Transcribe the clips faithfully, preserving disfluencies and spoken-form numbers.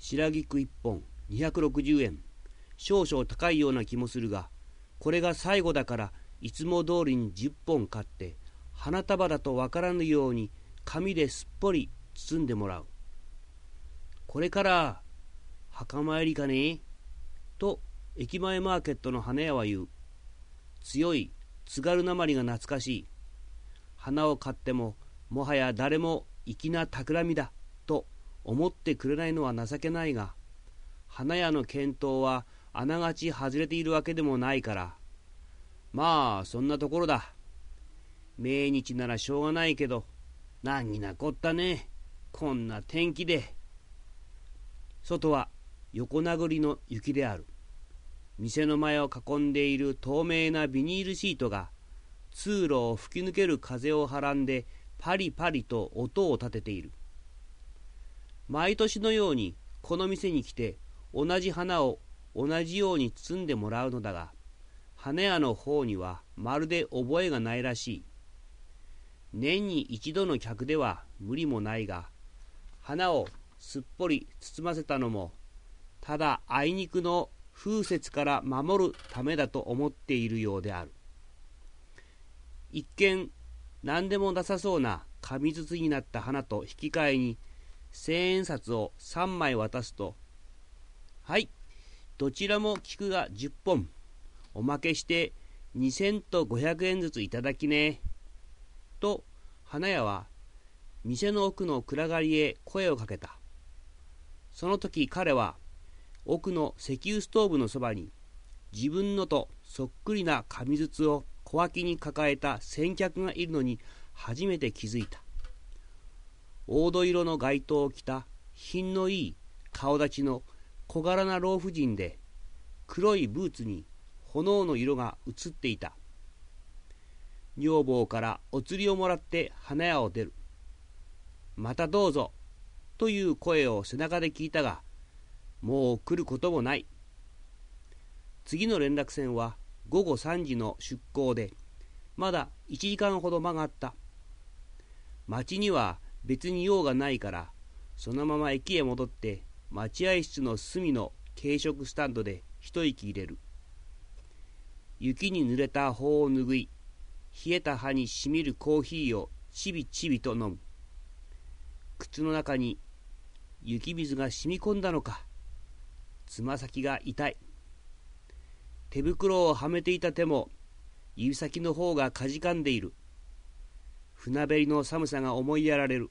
白菊いっぽんにひゃくろくじゅうえん。少々高いような気もするが、これが最後だからいつも通りにじゅっぽん買って花束だとわからぬように紙ですっぽり包んでもらう。これから墓参りかねと駅前マーケットの花屋は言う。強い津軽なまりが懐かしい。花を買ってももはや誰も粋な企みだと思ってくれないのは情けないが、花屋の見当はあながち外れているわけでもないから、まあそんなところだ。命日ならしょうがないけど、難儀なこったね、こんな天気で。外は横殴りの雪である。店の前を囲んでいる透明なビニールシートが通路を吹き抜ける風をはらんでパリパリと音を立てている。毎年のようにこの店に来て同じ花を同じように包んでもらうのだが、花屋の方にはまるで覚えがないらしい。年に一度の客では無理もないが、花をすっぽり包ませたのもただあいにくの風雪から守るためだと思っているようである。一見何でもなさそうな紙筒になった花と引き換えに千円札を三枚渡すと、はい、どちらも菊が十本、おまけして二千と五百円ずついただきね。と花屋は店の奥の暗がりへ声をかけた。その時彼は奥の石油ストーブのそばに自分のとそっくりな紙筒を小脇に抱えた先客がいるのに初めて気づいた。黄土色の街灯を着た品のいい顔立ちの小柄な老婦人で、黒いブーツに炎の色が映っていた。女房からお釣りをもらって花屋を出る。またどうぞという声を背中で聞いたが、もう来ることもない。次の連絡船はごごさんじの出港で、まだいちじかんほど間があった。町には別に用がないから、そのまま駅へ戻って待合室の隅の軽食スタンドで一息入れる。雪に濡れた頬を拭い、冷えた歯にしみるコーヒーをちびちびと飲む。靴の中に雪水が染み込んだのか。つま先が痛い。手袋をはめていた手も指先の方がかじかんでいる。船べりの寒さが思いやられる。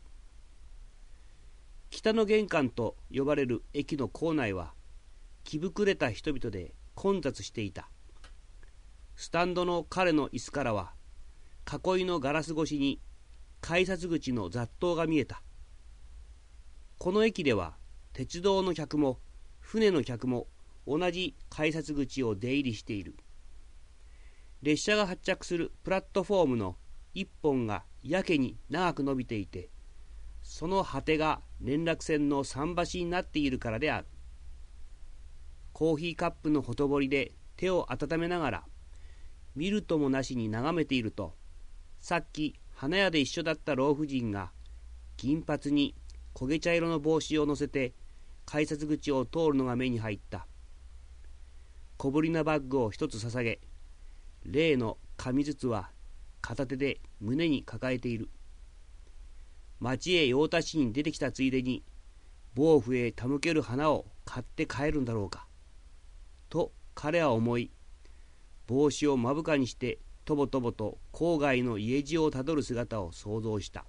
北の玄関と呼ばれる駅の構内は気膨れた人々で混雑していた。スタンドの彼の椅子からは囲いのガラス越しに改札口の雑踏が見えた。この駅では鉄道の客も船の客も同じ改札口を出入りしている。列車が発着するプラットフォームの一本がやけに長く伸びていて、その果てが連絡船の桟橋になっているからである。コーヒーカップのほとぼりで手を温めながら見るともなしに眺めていると、さっき花屋で一緒だった老婦人が銀髪に焦げ茶色の帽子を乗せて改札口を通るのが目に入った。小ぶりなバッグを一つ捧げ、例の紙筒は片手で胸に抱えている。町へ用足しに出てきたついでに暴風へ手向ける花を買って帰るんだろうかと彼は思い、帽子を目深にしてとぼとぼと郊外の家路をたどる姿を想像した。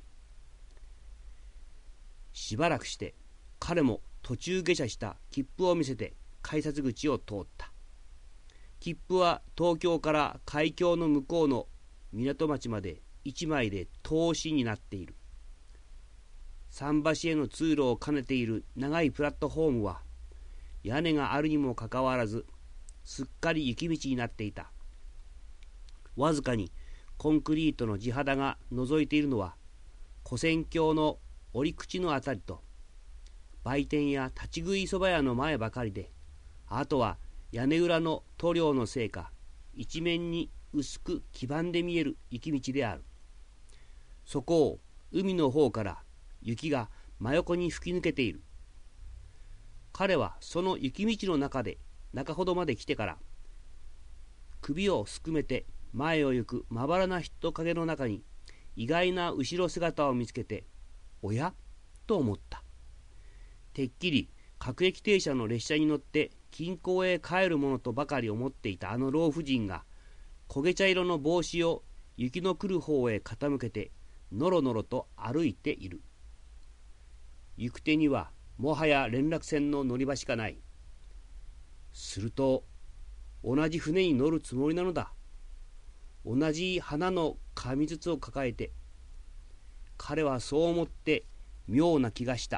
しばらくして彼も途中下車した切符を見せて改札口を通った。切符は東京から海峡の向こうの港町まで一枚で通しになっている。桟橋への通路を兼ねている長いプラットフォームは屋根があるにもかかわらずすっかり雪道になっていた。わずかにコンクリートの地肌が覗いているのは古戦橋の折り口のあたりと売店や立ち食いそば屋の前ばかりで、あとは屋根裏の塗料のせいか一面に薄く黄ばんで見える雪道である。そこを海の方から雪が真横に吹き抜けている。 彼はその雪道の中で中ほどまで来てから、首をすくめて前を行くまばらな人影の中に意外な後ろ姿を見つけて、おやと思った。てっきり各駅停車の列車に乗って近郊へ帰るものとばかり思っていたあの老婦人が、焦げ茶色の帽子を雪の来る方へ傾けてのろのろと歩いている。行く手にはもはや連絡船の乗り場しかない。すると同じ船に乗るつもりなのだ。同じ花の紙筒を抱えて。彼はそう思って妙な気がした。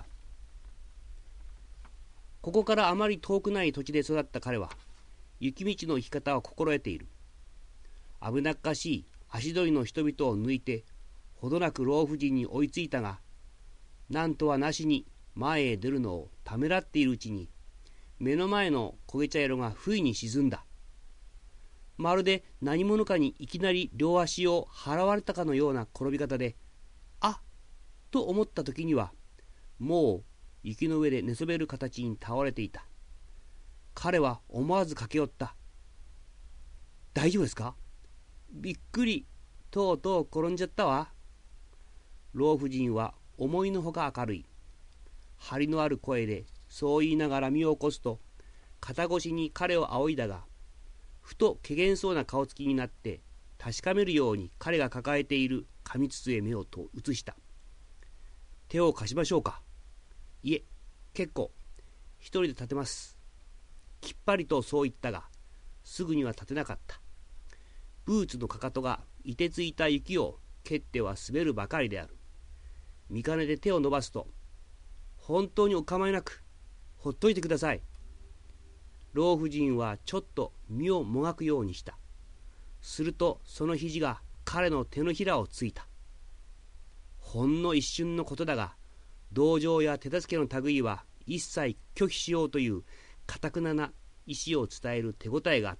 ここからあまり遠くない土地で育った彼は、雪道の生き方を心得ている。危なっかしい足取りの人々を抜いて、ほどなく老婦人に追いついたが、なんとはなしに前へ出るのをためらっているうちに、目の前の焦げ茶色が不意に沈んだ。まるで何者かにいきなり両足を払われたかのような転び方で、あっと思った時には、もう雪の上で寝そべる形に倒れていた。彼は思わず駆け寄った。大丈夫ですか？びっくり、とうとう転んじゃったわ。老婦人は思いのほか明るい、張りのある声でそう言いながら身を起こすと、肩越しに彼を仰いだが、ふと怪げそうな顔つきになって確かめるように彼が抱えている紙筒へ目をと移した。手を貸しましょうか。いえ、結構。一人で立てます。きっぱりとそう言ったが、すぐには立てなかった。ブーツのかかとが凍てついた雪を蹴っては滑るばかりである。見かねで手を伸ばすと、本当にお構いなく、ほっといてください。老婦人はちょっと身をもがくようにした。するとその肘が彼の手のひらをついた。ほんの一瞬のことだが、同情や手助けの類は一切拒否しようという堅くなな意志を伝える手応えがあった。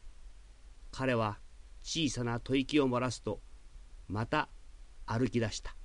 彼は小さな吐息を漏らすと、また歩き出した。